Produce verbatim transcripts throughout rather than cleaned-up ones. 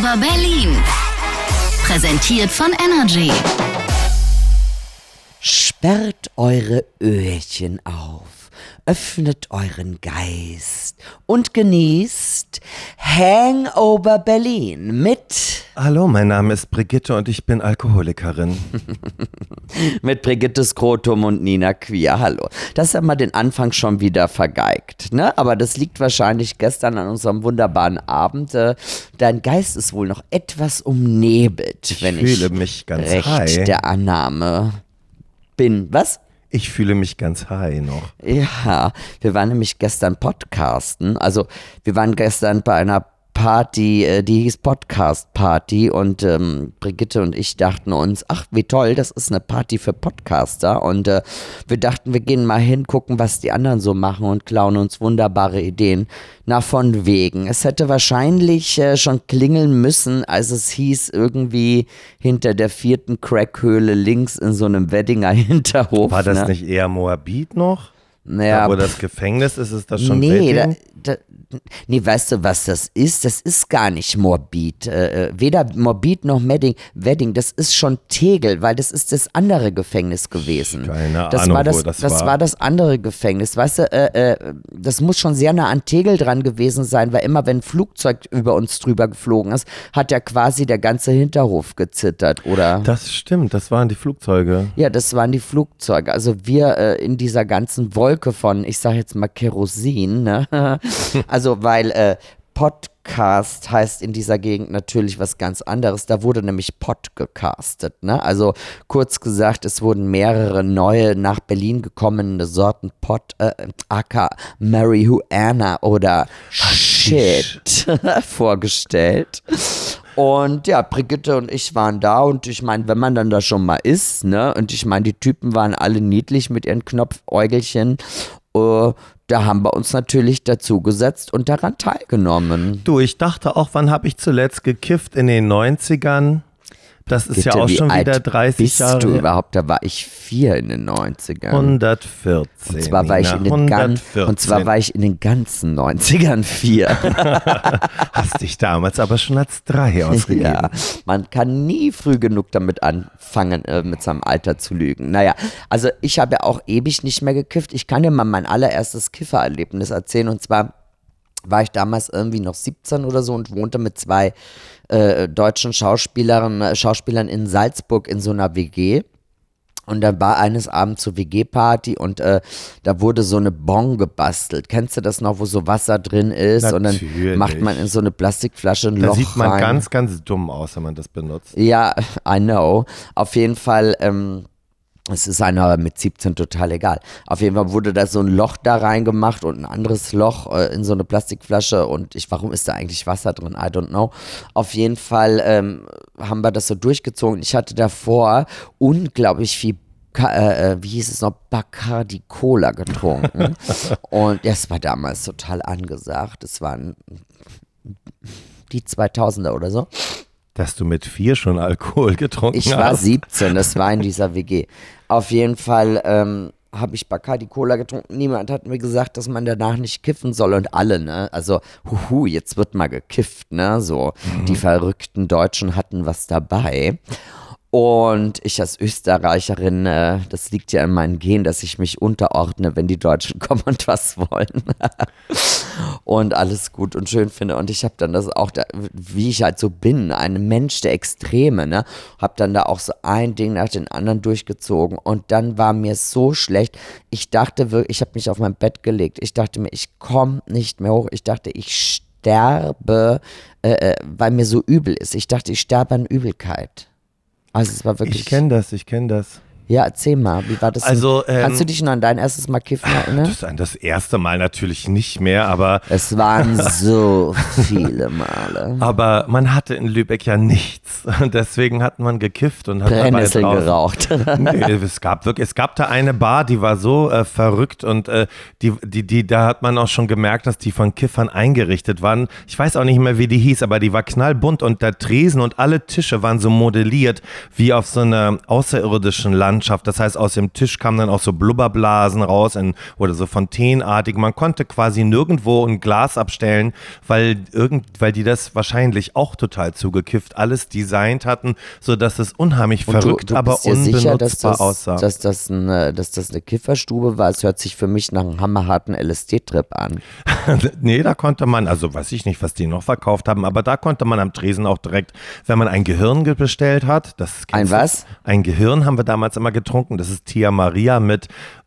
Hangover Berlin. Präsentiert von Energy. Sperrt eure Öhrchen auf, öffnet euren Geist und genießt Hangover Berlin mit... Hallo, mein Name ist Brigitte und ich bin Alkoholikerin. mit Brigitte Skrotum und Nina Queer, hallo. Das haben wir den Anfang schon wieder vergeigt, ne? Aber das liegt wahrscheinlich gestern an unserem wunderbaren Abend. Äh, dein Geist ist wohl noch etwas umnebelt, Ich wenn fühle ich mich ganz recht high. der Annahme bin. Was? Ich fühle mich ganz high noch. Ja, wir waren nämlich gestern podcasten, also wir waren gestern bei einer Party, äh, die hieß Podcast Party und ähm, Brigitte und ich dachten uns, ach wie toll, das ist eine Party für Podcaster und äh, wir dachten, wir gehen mal hingucken, was die anderen so machen und klauen uns wunderbare Ideen. Na von wegen, es hätte wahrscheinlich äh, schon klingeln müssen, als es hieß, irgendwie hinter der vierten Crackhöhle links in so einem Weddinger Hinterhof. War das ne? nicht eher Moabit noch? Naja, Da, wo das Gefängnis ist, ist das schon nee, da, Wedding? da, nee, weißt du, was das ist? Das ist gar nicht Moabit. Äh, weder Moabit noch Wedding, Wedding, das ist schon Tegel, weil das ist das andere Gefängnis gewesen. Keine das Ahnung, war das, wo das, das war. war das andere Gefängnis. Weißt du, äh, äh, das muss schon sehr nah an Tegel dran gewesen sein, weil immer, wenn ein Flugzeug über uns drüber geflogen ist, hat ja quasi der ganze Hinterhof gezittert, oder? Das stimmt, das waren die Flugzeuge. Ja, das waren die Flugzeuge. Also wir äh, in dieser ganzen Wolke von, ich sage jetzt mal Kerosin, ne? Also weil äh, Podcast heißt in dieser Gegend natürlich was ganz anderes. Da wurde nämlich Pod gecastet, ne? Also kurz gesagt, es wurden mehrere neue nach Berlin gekommene Sorten Pod, äh, aka Marihuana oder Shit vorgestellt. Und ja, Brigitte und ich waren da und ich meine, wenn man dann da schon mal ist, ne, und ich meine, die Typen waren alle niedlich mit ihren Knopfäugelchen, äh, da haben wir uns natürlich dazugesetzt und daran teilgenommen. Du, ich dachte auch, wann habe ich zuletzt gekifft? In den neunzigern? Das ist Bitte, ja auch wie schon alt wieder dreißig bist Jahre du her. überhaupt? Da war ich vier in den neunzigern. hundertvierzehn. Und zwar war ich in den gan- und zwar war ich in den ganzen neunzigern vier. Hast dich damals aber schon als drei ausgegeben. Ja, man kann nie früh genug damit anfangen, äh, mit seinem Alter zu lügen. Naja, also ich habe ja auch ewig nicht mehr gekifft. Ich kann dir mal mein allererstes Kiffererlebnis erzählen. Und zwar war ich damals irgendwie noch siebzehn oder so und wohnte mit zwei äh, deutschen Schauspielern, äh, Schauspielern in Salzburg in so einer W G. Und dann war eines Abends zur W G-Party und äh, da wurde so eine Bon gebastelt. Kennst du das noch, wo so Wasser drin ist? Natürlich. Und dann macht man in so eine Plastikflasche ein Da Loch sieht man rein. ganz, ganz dumm aus, wenn man das benutzt. Ja, I know. Auf jeden Fall, ähm, es ist einer mit siebzehn total egal. Auf jeden Fall wurde da so ein Loch da reingemacht und ein anderes Loch äh, in so eine Plastikflasche und ich, warum ist da eigentlich Wasser drin? I don't know. Auf jeden Fall ähm, haben wir das so durchgezogen. Ich hatte davor unglaublich viel Ka- äh, wie hieß es noch, Bacardi Cola getrunken und das war damals total angesagt. Es waren die zweitausender oder so. Dass du mit vier schon Alkohol getrunken Ich hast. war siebzehn, das war in dieser W G. Auf jeden Fall ähm, habe ich Bacardi Cola getrunken. Niemand hat mir gesagt, dass man danach nicht kiffen soll und alle, ne? Also, huhu, jetzt wird mal gekifft, ne? So, mhm. Die verrückten Deutschen hatten was dabei. Und ich als Österreicherin, äh, das liegt ja in meinen Genen, dass ich mich unterordne, wenn die Deutschen kommen und was wollen. Und alles gut und schön finde. Und ich habe dann das auch, da, wie ich halt so bin, ein Mensch der Extreme, ne? Habe dann da auch so ein Ding nach dem anderen durchgezogen. Und dann war mir so schlecht. Ich dachte wirklich, ich habe mich auf mein Bett gelegt. Ich dachte mir, ich komme nicht mehr hoch. Ich dachte, ich sterbe, äh, weil mir so übel ist. Ich dachte, ich sterbe an Übelkeit. Also es war wirklich. Ich kenne das, ich kenne das. Ja, erzähl mal, wie war das? Also, ähm, kannst du dich noch an dein erstes Mal kiffen erinnern? Das, an das erste Mal natürlich nicht mehr, aber... Es waren so viele Male. Aber man hatte in Lübeck ja nichts. Und deswegen hat man gekifft und hat dabei Brennnesseln draußen, geraucht. Nee, es gab wirklich, es gab da eine Bar, die war so äh, verrückt und äh, die, die, die, da hat man auch schon gemerkt, dass die von Kiffern eingerichtet waren. Ich weiß auch nicht mehr, wie die hieß, aber die war knallbunt und der Tresen und alle Tische waren so modelliert wie auf so einer außerirdischen Landung. Landschaft. Das heißt, aus dem Tisch kamen dann auch so Blubberblasen raus in, oder so fontänenartig. Man konnte quasi nirgendwo ein Glas abstellen, weil, irgend, weil die das wahrscheinlich auch total zugekifft alles designt hatten, sodass es unheimlich Und verrückt, du, du aber bist dir unbenutzbar sicher, dass das, aussah. dass, das eine, dass das eine Kifferstube war? Es hört sich für mich nach einem hammerharten L S D-Trip an. Nee, da konnte man, also weiß ich nicht, was die noch verkauft haben, aber da konnte man am Tresen auch direkt, wenn man ein Gehirn ge- bestellt hat, das Ein was? Ein Gehirn haben wir damals immer getrunken, das ist Tia Maria mit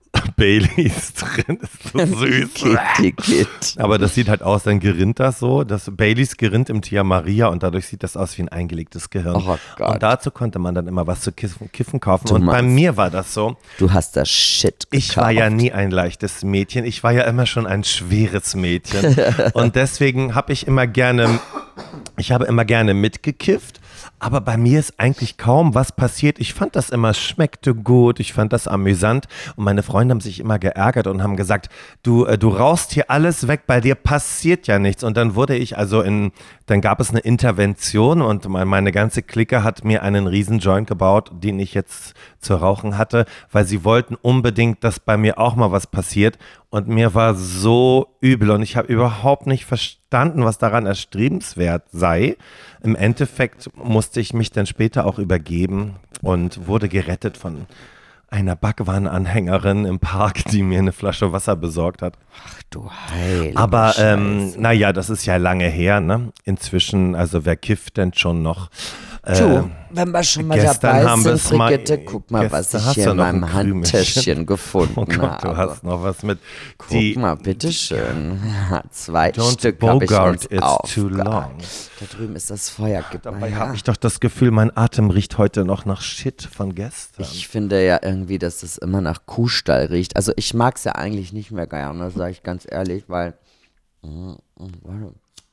Baileys drin, ist so süß. Kitty, Kitty. Aber das sieht halt aus, dann gerinnt das so, das Baileys gerinnt im Tia Maria und dadurch sieht das aus wie ein eingelegtes Gehirn. Oh Gott. Und dazu konnte man dann immer was zu kiffen, kiffen kaufen. Du Und bei meinst- mir war das so, Du hast das Shit gekauft. ich war ja nie ein leichtes Mädchen, ich war ja immer schon ein schweres Mädchen und deswegen habe ich immer gerne, ich habe immer gerne mitgekifft, aber bei mir ist eigentlich kaum was passiert. Ich fand das immer, schmeckte gut, ich fand das amüsant und meine Freunde haben sich immer geärgert und haben gesagt, du, äh, du rauchst hier alles weg, bei dir passiert ja nichts. Und dann wurde ich also in, dann gab es eine Intervention und meine ganze Clique hat mir einen riesen Joint gebaut, den ich jetzt zu rauchen hatte, weil sie wollten unbedingt, dass bei mir auch mal was passiert. Und mir war so übel und ich habe überhaupt nicht verstanden, was daran erstrebenswert sei. Im Endeffekt musste ich mich dann später auch übergeben und wurde gerettet von einer Backwarenanhängerin im Park, die mir eine Flasche Wasser besorgt hat. Ach du heilige Aber Scheiße. ähm, naja, das ist ja lange her, ne? Inzwischen, also wer kifft denn schon noch? Äh, Du, wenn wir schon mal gestern dabei haben sind, wir's mal- Brigitte, guck mal, was gestern ich hast hier du in noch ein meinem Krümelchen. Handtäschchen gefunden Oh Gott, du habe. hast noch was mit. Guck Die, mal, bitteschön. Ja, zwei Don't Stück habe ich bogart uns it too aufgehoben. long. Da drüben ist das Feuer. Gib mal dabei her. habe ich doch das Gefühl, mein Atem riecht heute noch nach Shit von gestern. Ich finde ja irgendwie, dass das immer nach Kuhstall riecht. Also ich mag es ja eigentlich nicht mehr gerne, sage ich ganz ehrlich, weil mm, mm, warte.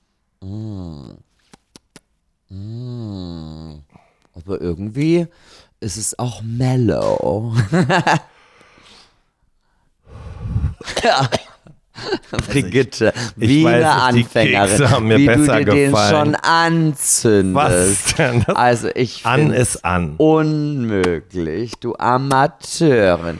Mm, mm, aber irgendwie ist es auch mellow. Ja. Brigitte, ich wie weiß eine nicht, die Anfängerin, Kekse haben mir wie besser du dir den gefallen. schon anzündest. Was denn? Das Also ich an finde ist an. unmöglich, du Amateurin.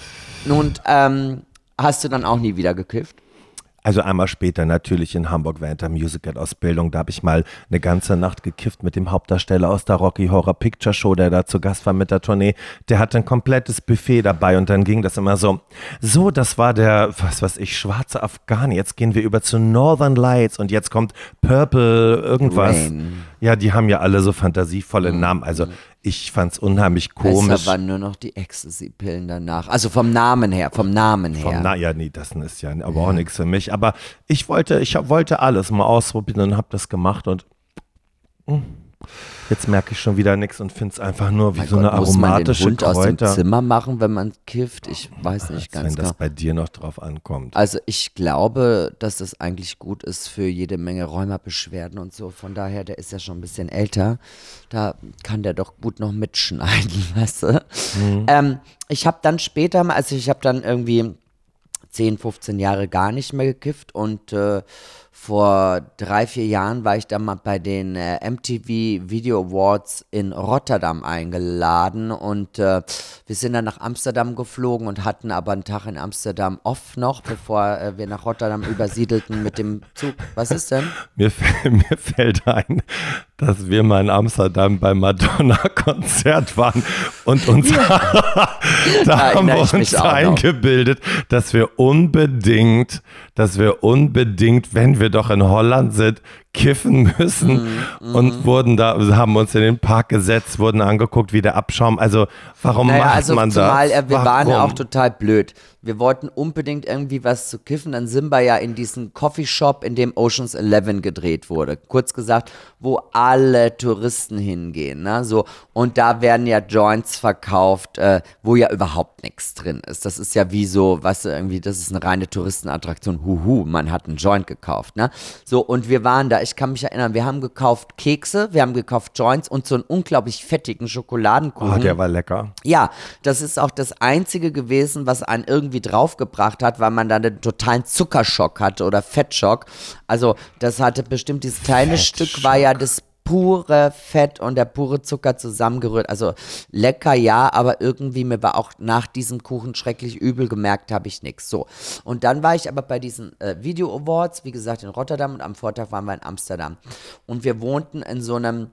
Und ähm, hast du dann auch nie wieder gekifft? Also einmal später natürlich in Hamburg während der Musical-Ausbildung, da habe ich mal eine ganze Nacht gekifft mit dem Hauptdarsteller aus der Rocky Horror Picture Show, der da zu Gast war mit der Tournee. Der hatte ein komplettes Buffet dabei und dann ging das immer so, so, das war der, was weiß ich, schwarze Afghani, jetzt gehen wir über zu Northern Lights und jetzt kommt Purple irgendwas. Rain. Ja, die haben ja alle so fantasievolle Namen, also ich fand's unheimlich komisch. Es waren nur noch die Ecstasy-Pillen danach. Also vom Namen her, vom Namen her. Vom, na ja, nee, das ist ja aber auch nichts für mich. Aber ich wollte, ich hab, wollte alles mal ausprobieren und habe das gemacht und mm, jetzt merke ich schon wieder nichts und finde es einfach nur wie Mein so Gott, eine muss man den aromatische Hund aus dem Kräuter. Zimmer machen, wenn man kifft? Ich weiß nicht ganz Wenn das genau. bei dir noch drauf ankommt. Also ich glaube, dass das eigentlich gut ist für jede Menge Rheumabeschwerden und so. Von daher, der ist ja schon ein bisschen älter. Da kann der doch gut noch mitschneiden, weißt du? Mhm. Ähm, ich habe dann später mal, also ich habe dann irgendwie zehn, fünfzehn Jahre gar nicht mehr gekifft und äh, vor drei, vier Jahren war ich dann mal bei den äh, M T V Video Awards in Rotterdam eingeladen und äh, wir sind dann nach Amsterdam geflogen und hatten aber einen Tag in Amsterdam off noch, bevor äh, wir nach Rotterdam übersiedelten mit dem Zug. Was ist denn? Mir, fällt- mir fällt ein, dass wir mal in Amsterdam beim Madonna-Konzert waren und uns da haben erinnere wir ich mich uns auch noch. eingebildet, dass wir unbedingt, dass wir unbedingt, wenn wir doch in Holland sind, kiffen müssen Mhm, und wurden da, haben uns in den Park gesetzt, wurden angeguckt, wie der Abschaum, also warum Naja, macht also man zumal das? äh, wir Warum? waren ja auch total blöd. Wir wollten unbedingt irgendwie was zu kiffen. Dann sind wir ja in diesen Coffeeshop, in dem Ocean's Eleven gedreht wurde. Kurz gesagt, wo alle Touristen hingehen. Ne? So, und da werden ja Joints verkauft, äh, wo ja überhaupt nichts drin ist. Das ist ja wie so, weißt du, irgendwie, das ist eine reine Touristenattraktion. Huhu, man hat einen Joint gekauft. Ne? So, und wir waren da, ich kann mich erinnern, wir haben gekauft Kekse, wir haben gekauft Joints und so einen unglaublich fettigen Schokoladenkuchen. Oh, der war lecker. Ja, das ist auch das Einzige gewesen, was einen irgendwie draufgebracht hat, weil man dann einen totalen Zuckerschock hatte oder Fettschock. Also das hatte bestimmt, dieses kleine Stück war ja das pure Fett und der pure Zucker zusammengerührt. Also lecker, ja, aber irgendwie mir war auch nach diesem Kuchen schrecklich übel, gemerkt habe ich nichts. So, und dann war ich aber bei diesen äh, Video Awards, wie gesagt, in Rotterdam und am Vortag waren wir in Amsterdam. Und wir wohnten in so einem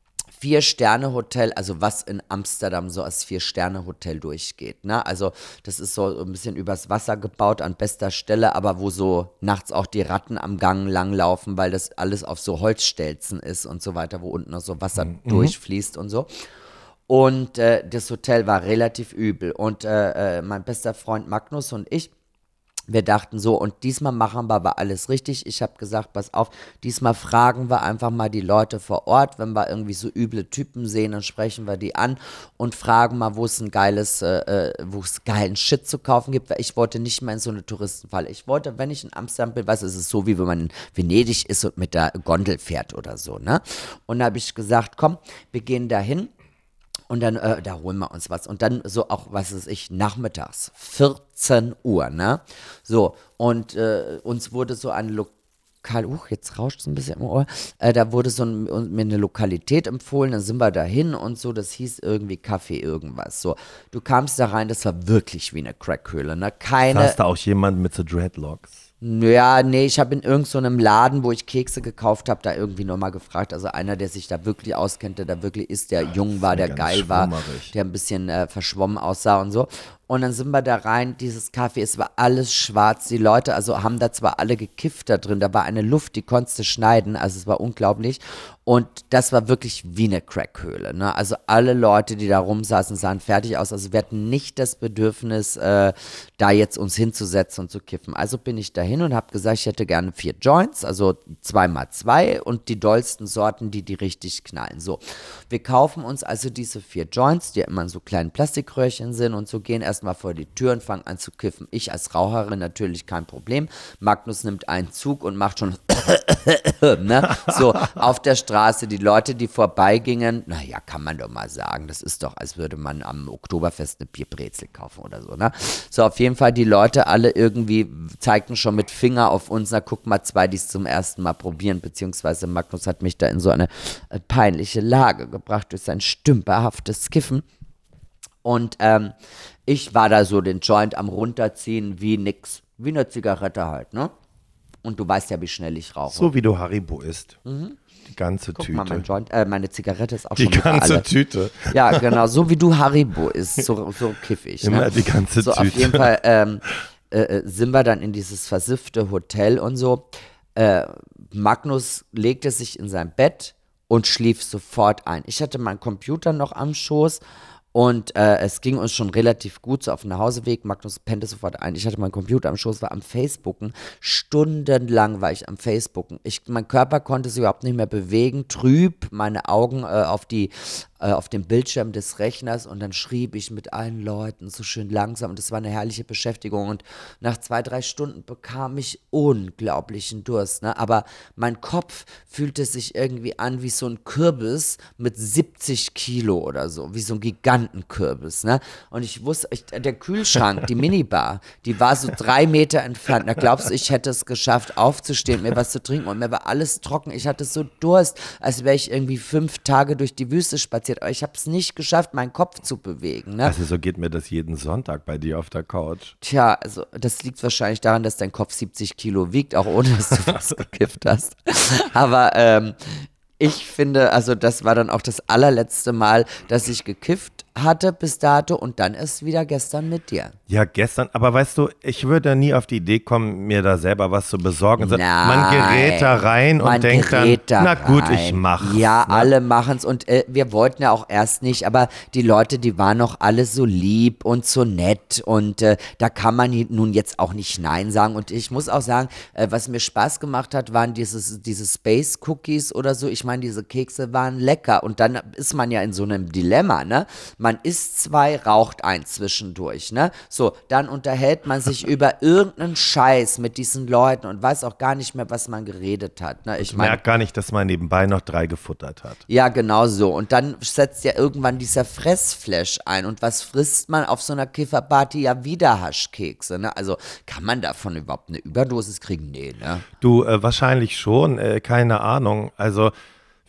Vier-Sterne-Hotel, also was in Amsterdam so als Vier-Sterne-Hotel durchgeht, ne? Also das ist so ein bisschen übers Wasser gebaut an bester Stelle, aber wo so nachts auch die Ratten am Gang langlaufen, weil das alles auf so Holzstelzen ist und so weiter, wo unten noch so Wasser mhm. durchfließt und so. Und äh, das Hotel war relativ übel und äh, äh, mein bester Freund Magnus und ich, wir dachten so, und diesmal machen wir aber alles richtig. Ich habe gesagt, pass auf, diesmal fragen wir einfach mal die Leute vor Ort, wenn wir irgendwie so üble Typen sehen, dann sprechen wir die an und fragen mal, wo es ein geiles, äh, wo es geilen Shit zu kaufen gibt, weil ich wollte nicht mehr in so eine Touristenfalle. Ich wollte, wenn ich in Amsterdam bin, weißt du, es ist so, wie wenn man in Venedig ist und mit der Gondel fährt oder so, ne? Und da habe ich gesagt, komm, wir gehen da hin. Und dann, äh, da holen wir uns was. Und dann so auch, was weiß ich, nachmittags, vierzehn Uhr, ne? So, und äh, uns wurde so ein Lokal, uh, jetzt rauscht es ein bisschen im Ohr, äh, da wurde so ein, mir eine Lokalität empfohlen, dann sind wir dahin und so, das hieß irgendwie Kaffee irgendwas. So, du kamst da rein, das war wirklich wie eine Crackhöhle, ne? Keine. Hast du auch jemanden mit so Dreadlocks? Ja, nee, ich habe in irgendeinem so Laden, wo ich Kekse gekauft habe, da irgendwie nochmal gefragt. Also einer, der sich da wirklich auskennt, der da wirklich ist, der jung war, der geil war, der ein bisschen äh, verschwommen aussah und so. Und dann sind wir da rein, dieses Kaffee, es war alles schwarz. Die Leute, also haben da zwar alle gekifft da drin, da war eine Luft, die konntest du schneiden, also es war unglaublich. Und das war wirklich wie eine Crackhöhle, ne? Also alle Leute, die da rumsaßen, sahen fertig aus. Also wir hatten nicht das Bedürfnis, äh, da jetzt uns hinzusetzen und zu kiffen. Also bin ich dahin und habe gesagt, ich hätte gerne vier Joints, also zwei mal zwei und die dollsten Sorten, die die richtig knallen. So, wir kaufen uns also diese vier Joints, die immer in so kleinen Plastikröhrchen sind und so, gehen erstmal vor die Tür und fangen an zu kiffen. Ich als Raucherin natürlich kein Problem. Magnus nimmt einen Zug und macht schon ne? So, auf der Straße, die Leute, die vorbeigingen, naja, kann man doch mal sagen, das ist doch, als würde man am Oktoberfest eine Bierbrezel kaufen oder so, ne? So, auf jeden Fall, die Leute alle irgendwie zeigten schon mit Finger auf uns, na guck mal, zwei, die es zum ersten Mal probieren, beziehungsweise Magnus hat mich da in so eine äh, peinliche Lage gebracht durch sein stümperhaftes Kiffen. Und ähm, ich war da so den Joint am runterziehen wie nix, wie eine Zigarette halt, ne? Und du weißt ja, wie schnell ich rauche. So wie du Haribo isst. Mhm. Die ganze Guck Tüte. Mal, mein Joint, äh, meine Zigarette ist auch die schon Die ganze alle. Tüte. Ja, genau, so wie du Haribo isst, so, so kiff ich. Immer ne? die ganze so, Tüte. Auf jeden Fall ähm, äh, sind wir dann in dieses versiffte Hotel und so. Äh, Magnus legte sich in sein Bett und schlief sofort ein. Ich hatte meinen Computer noch am Schoß. Und äh, es ging uns schon relativ gut so auf dem Nachhauseweg. Magnus pennte sofort ein. Ich hatte meinen Computer am Schoß, war am Facebooken. Stundenlang war ich am Facebooken. Ich, mein Körper konnte sich überhaupt nicht mehr bewegen. Trüb, meine Augen äh, auf die äh, auf dem Bildschirm des Rechners. Und dann schrieb ich mit allen Leuten so schön langsam. Und es war eine herrliche Beschäftigung. Und nach zwei, drei Stunden bekam ich unglaublichen Durst. Ne? Aber mein Kopf fühlte sich irgendwie an wie so ein Kürbis mit siebzig Kilo oder so. Wie so ein Gigant. Kürbis, ne? Und ich wusste, ich, der Kühlschrank, die Minibar, die war so drei Meter entfernt. Da glaubst du, ich hätte es geschafft, aufzustehen, mir was zu trinken und mir war alles trocken. Ich hatte so Durst, als wäre ich irgendwie fünf Tage durch die Wüste spaziert. Aber ich habe es nicht geschafft, meinen Kopf zu bewegen, ne? Also so geht mir das jeden Sonntag bei dir auf der Couch. Tja, also das liegt wahrscheinlich daran, dass dein Kopf siebzig Kilo wiegt, auch ohne, dass du was gekifft hast. Aber ähm, ich finde, also das war dann auch das allerletzte Mal, dass ich gekifft hatte bis dato und dann erst wieder gestern mit dir. Ja, gestern, aber weißt du, ich würde nie auf die Idee kommen, mir da selber was zu besorgen. Also, Nein, man gerät da rein und denkt dann, da na gut, rein. ich mach's. Ja, ne? alle machen's und äh, wir wollten ja auch erst nicht, aber die Leute, die waren noch alle so lieb und so nett und äh, da kann man nun jetzt auch nicht Nein sagen und ich muss auch sagen, äh, was mir Spaß gemacht hat, waren dieses, diese Space Cookies oder so. Ich meine, diese Kekse waren lecker und dann ist man ja in so einem Dilemma, ne? Man isst zwei, raucht ein zwischendurch, ne? So, dann unterhält man sich über irgendeinen Scheiß mit diesen Leuten und weiß auch gar nicht mehr, was man geredet hat, ne? Ich Ich mein, merke gar nicht, dass man nebenbei noch drei gefuttert hat. ja, genau so. Und dann setzt ja irgendwann dieser Fressflash ein. Und was frisst man auf so einer Kifferparty? Ja, wieder Haschkekse, ne? Also, kann man davon überhaupt eine Überdosis kriegen? Nee, ne? Du, äh, wahrscheinlich schon, äh, keine Ahnung. Also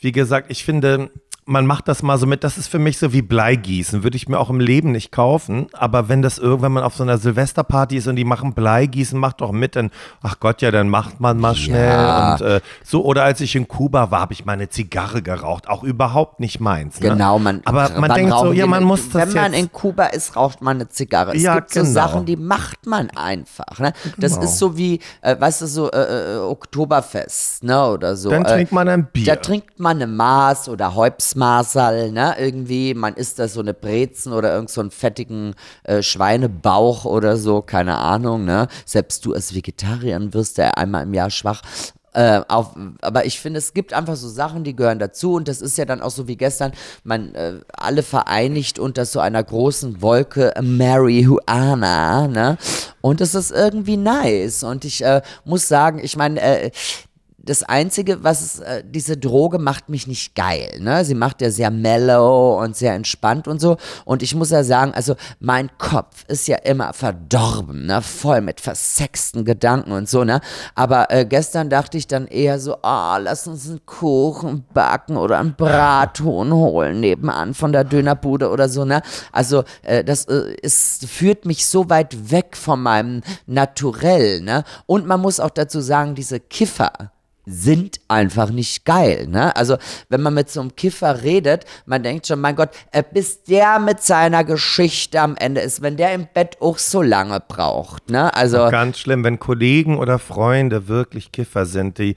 wie gesagt, ich finde, man macht das mal so mit, das ist für mich so wie Bleigießen, würde ich mir auch im Leben nicht kaufen, aber wenn das irgendwann mal auf so einer Silvesterparty ist und die machen Bleigießen, macht doch mit, dann, ach Gott, ja, dann macht man mal schnell Ja. und äh, so, oder als ich in Kuba war, habe ich mal eine Zigarre geraucht, auch überhaupt nicht meins. Ne? Genau, man, aber man wann denkt so, rauchen ja, die- man muss das Wenn man jetzt, in Kuba ist, raucht man eine Zigarre. Es Ja, gibt so genau. Sachen, die macht man einfach. Ne? Das Genau. ist so wie, äh, weißt du, so äh, äh, Oktoberfest, ne, oder so. dann äh, trinkt man ein Bier. Da trinkt man eine Maß oder Häupsmaßerl, ne, irgendwie, man isst da so eine Brezen oder irgend so einen fettigen äh, Schweinebauch oder so, keine Ahnung, ne. Selbst du als Vegetarier wirst ja einmal im Jahr schwach. Äh, auf, aber ich finde, es gibt einfach so Sachen, die gehören dazu und das ist ja dann auch so wie gestern, man äh, alle vereinigt unter so einer großen Wolke Marihuana, ne? Und das ist irgendwie nice und ich äh, muss sagen, ich meine, äh, das Einzige, was es, äh, diese Droge macht mich nicht geil, ne? Sie macht ja sehr mellow und sehr entspannt und so. Und ich muss ja sagen, also mein Kopf ist ja immer verdorben, ne? Voll mit versexten Gedanken und so, ne? Aber äh, gestern dachte ich dann eher so, ah, lass uns einen Kuchen backen oder einen Brathuhn holen nebenan von der Dönerbude oder so, ne? Also äh, das äh, ist, führt mich so weit weg von meinem Naturell, ne? Und man muss auch dazu sagen, diese Kiffer sind einfach nicht geil, ne? Also, wenn man mit so einem Kiffer redet, man denkt schon, mein Gott, äh, bis der mit seiner Geschichte am Ende ist, wenn der im Bett auch so lange braucht, ne? Also, Ganz schlimm, wenn Kollegen oder Freunde wirklich Kiffer sind, die,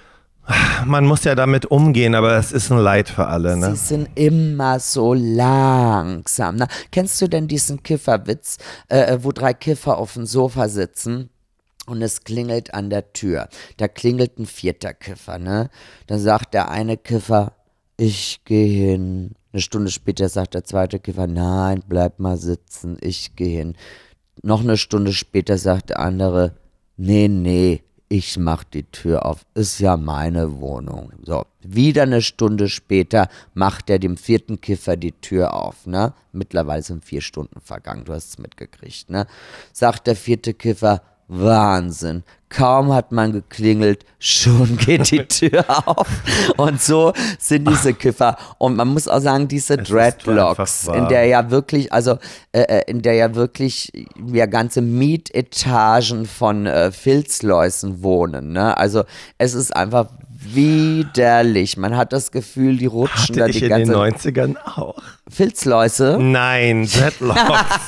man muss ja damit umgehen, aber es ist ein Leid für alle, ne? sie sind immer so langsam, ne? Kennst du denn diesen Kifferwitz, äh, wo drei Kiffer auf dem Sofa sitzen? Und es klingelt an der Tür. Da klingelt ein vierter Kiffer, ne? Dann sagt der eine Kiffer, ich gehe hin. Eine Stunde später sagt der zweite Kiffer, nein, bleib mal sitzen, ich gehe hin. Noch eine Stunde später sagt der andere, nee, nee, ich mach die Tür auf, ist ja meine Wohnung. So, wieder eine Stunde später macht er dem vierten Kiffer die Tür auf, ne? Mittlerweile sind vier Stunden vergangen, du hast es mitgekriegt, ne? Sagt der vierte Kiffer, Wahnsinn. Kaum hat man geklingelt, schon geht die Tür auf. Und so sind diese Kiffer. Und man muss auch sagen, diese Es ist Dreadlocks, einfach wahr. in der ja wirklich, also äh, äh, in der ja wirklich ja ganze Mietetagen von äh, Filzläusen wohnen. Ne? Also es ist einfach widerlich. Man hat das Gefühl, die rutschen Hatte da ich die in ganze den neunzigern auch. Filzläuse Nein, Dreadlocks.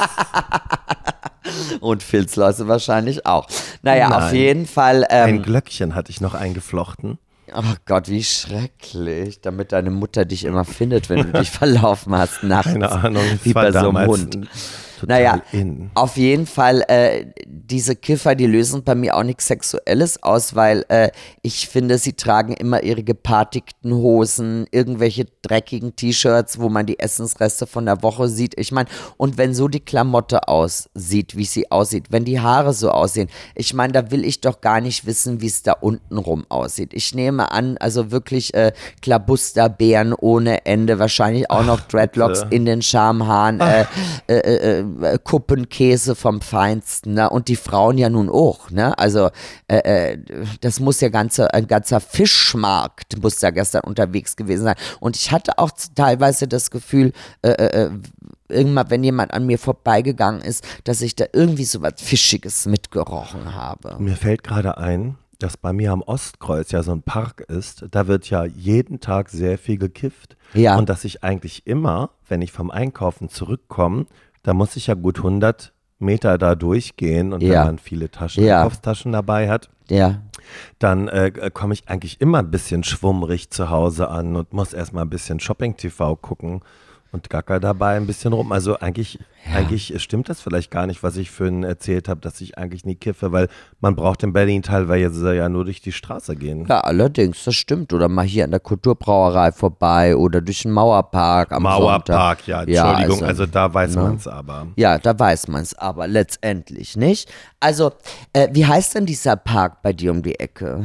und Filzläuse wahrscheinlich auch. Naja, auf Nein. jeden Fall. Ein Ähm, Glöckchen hatte ich noch eingeflochten. Oh Gott, wie schrecklich, damit deine Mutter dich immer findet, wenn du dich verlaufen hast nachts. Keine Ahnung, es wie war bei so einem damals Hund. total Naja, in. auf jeden Fall, äh, diese Kiffer, die lösen bei mir auch nichts Sexuelles aus, weil äh, ich finde, sie tragen immer ihre gepartigten Hosen, irgendwelche dreckigen T-Shirts, wo man die Essensreste von der Woche sieht. Ich meine, und wenn so die Klamotte aussieht, wie sie aussieht, wenn die Haare so aussehen, ich meine, da will ich doch gar nicht wissen, wie es da unten rum aussieht. Ich nehme an, also wirklich äh, Klabusterbären ohne Ende, wahrscheinlich auch noch Dreadlocks bitte. in den Schamhaaren, äh, äh, äh, äh, Kuppenkäse vom Feinsten, ne? Und die Frauen ja nun auch, ne? Also äh, äh, das muss ja ganze, ein ganzer Fischmarkt muss da gestern unterwegs gewesen sein. Und ich hatte auch teilweise das Gefühl, äh, äh, irgendwann, wenn jemand an mir vorbeigegangen ist, dass ich da irgendwie so was Fischiges mitgerochen habe. Mir fällt gerade ein, dass bei mir am Ostkreuz ja so ein Park ist. Da wird ja jeden Tag sehr viel gekifft. Ja. Und dass ich eigentlich immer, wenn ich vom Einkaufen zurückkomme, da muss ich ja gut hundert Meter da durchgehen. Und Ja. wenn man viele Taschen, Ja. Einkaufstaschen dabei hat, Ja. dann äh, komme ich eigentlich immer ein bisschen schwummrig zu Hause an und muss erstmal ein bisschen Shopping-T V gucken und gacker dabei ein bisschen rum. Also eigentlich, eigentlich stimmt das vielleicht gar nicht, was ich vorhin erzählt habe, dass ich eigentlich nie kiffe, weil man braucht in Berlin teilweise ja nur durch die Straße gehen. Ja, allerdings, das stimmt. Oder mal hier an der Kulturbrauerei vorbei oder durch den Mauerpark am Mauerpark, ja, Sonntag. Entschuldigung, also, da weiß ne? man es aber. Ja, da weiß man es aber letztendlich nicht. Also, äh, wie heißt denn dieser Park bei dir um die Ecke?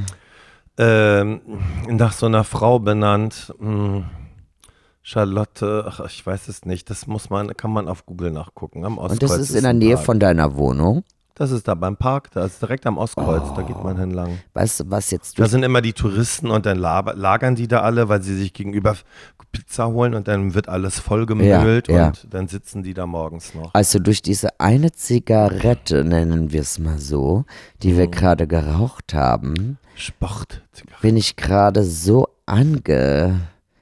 Ähm, nach so einer Frau benannt, mh, Charlotte, ach, ich weiß es nicht, das muss man, kann man auf Google nachgucken. Am Und Ostkreuz das ist in der ein Nähe Park. von deiner Wohnung? Das ist da beim Park, da ist direkt am Ostkreuz, oh. da geht man hinlang. Weißt du, was jetzt... Da sind immer die Touristen und dann lagern die da alle, weil sie sich gegenüber Pizza holen und dann wird alles vollgemüllt ja, ja. und dann sitzen die da morgens noch. Also durch diese eine Zigarette, nennen wir es mal so, die mhm. wir gerade geraucht haben, Sportzigarette, bin ich gerade so angegeilt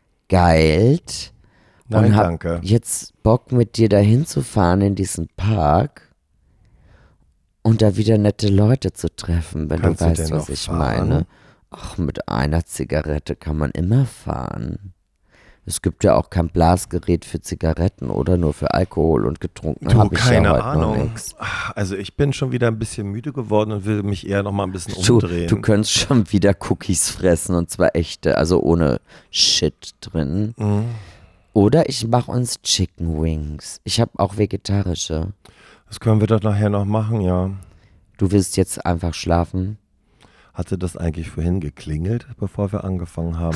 Nein, und danke. habe jetzt Bock mit dir dahin zu fahren in diesen Park. Und da wieder nette Leute zu treffen, wenn Kannst du weißt, du was ich fahren? meine. Ach, mit einer Zigarette kann man immer fahren. Es gibt ja auch kein Blasgerät für Zigaretten oder nur für Alkohol und getrunken habe ich keine ja heute Ahnung. noch nichts. Also ich bin schon wieder ein bisschen müde geworden und will mich eher noch mal ein bisschen Du, umdrehen. du könntest schon wieder Cookies fressen und zwar echte, also ohne Shit drin. Mhm. Oder ich mache uns Chicken Wings. Ich habe auch vegetarische. Das können wir doch nachher noch machen, ja. Du willst jetzt einfach schlafen? Hatte das eigentlich vorhin geklingelt, bevor wir angefangen haben?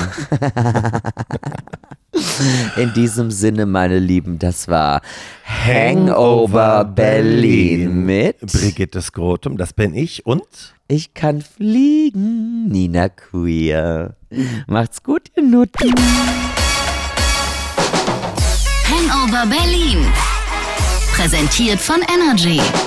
In diesem Sinne, meine Lieben, das war Hangover Berlin mit Brigitte Skrotum, das bin ich und Ich kann fliegen, Nina Queer. Macht's gut, ihr Nutten. Hangover Berlin. Präsentiert von Energy.